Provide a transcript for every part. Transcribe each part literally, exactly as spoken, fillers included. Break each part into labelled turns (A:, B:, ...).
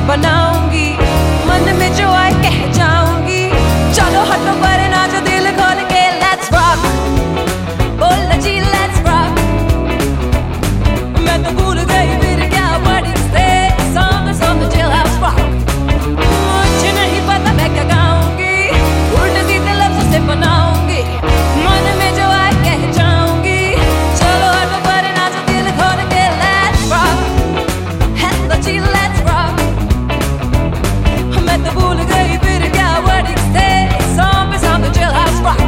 A: बनाऊंगी, मन में जो आए कह जाऊंगी। चलो हटो पर ना जो दिल खोल के let's rock, बोल जी let's rock। मैं तो भूल गई फिर क्या वर्डिंग्स थे, song song the jailhouse rock। मुझे नहीं पता मैं क्या गाऊंगी, उल्टे सीधे लफ्जों से बनाऊंगी, मन में जो आए कह जाऊंगी। चलो हटो पर ना जो दिल खोल के let's rock, hello ji let's rock। मैं तो भूल गई फिर क्या वर्डिंग्स थे, song song the jailhouse rock।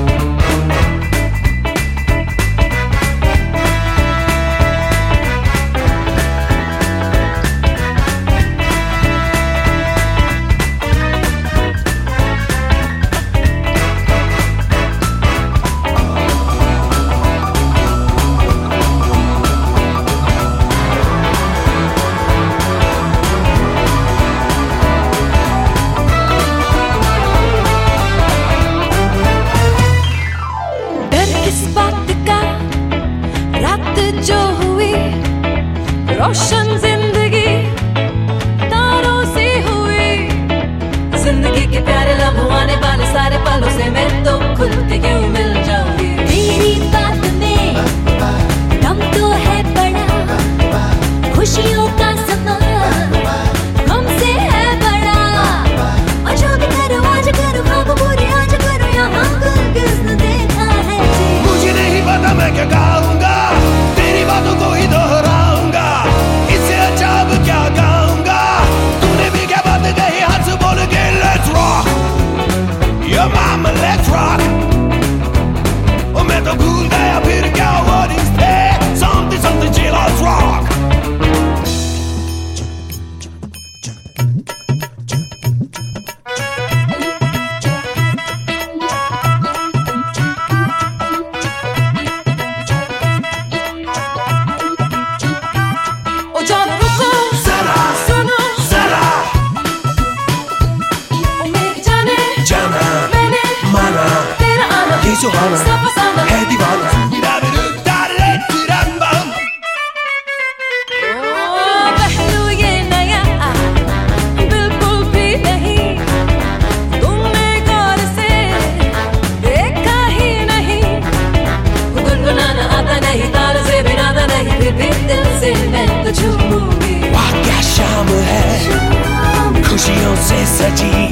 A: जो हुई रोशन जिंदगी तारों से हुई, जिंदगी के प्यारे लम्हों आने वाले सारे पलों से मैं तो खुल के क्यों मिल जाऊंगी।
B: तेरी बात में दम तो है बड़ा, खुशियों का समा हमसे है बड़ा। और जो भी करो आज करो, ख्वाब पूरे आज करो, यहाँ कुल किसने देखा है जी।
C: मुझे नहीं पता मैं क्या गाऊंगा, बातों को ही दोहराऊंगा, इससे अच्छा अब क्या गाऊंगा। तूने भी क्या बात कही, हाथ से बोल के let's rock, yo mama let's rock। और मैं तो भूल गया फिर क्या वर्डिंग्स थे, something something chill let's rock। सुहाना है दीवाना,
A: पहलू ये नया बिल्कुल भी नहीं, तुमने गौर से देखा ही नहीं। गुनगुनाना आता नहीं, तार से भी नाता नहीं, फिर भी दिल से मैं तो झूमूंगी।
C: वाह क्या शाम है, खुशियों से सजी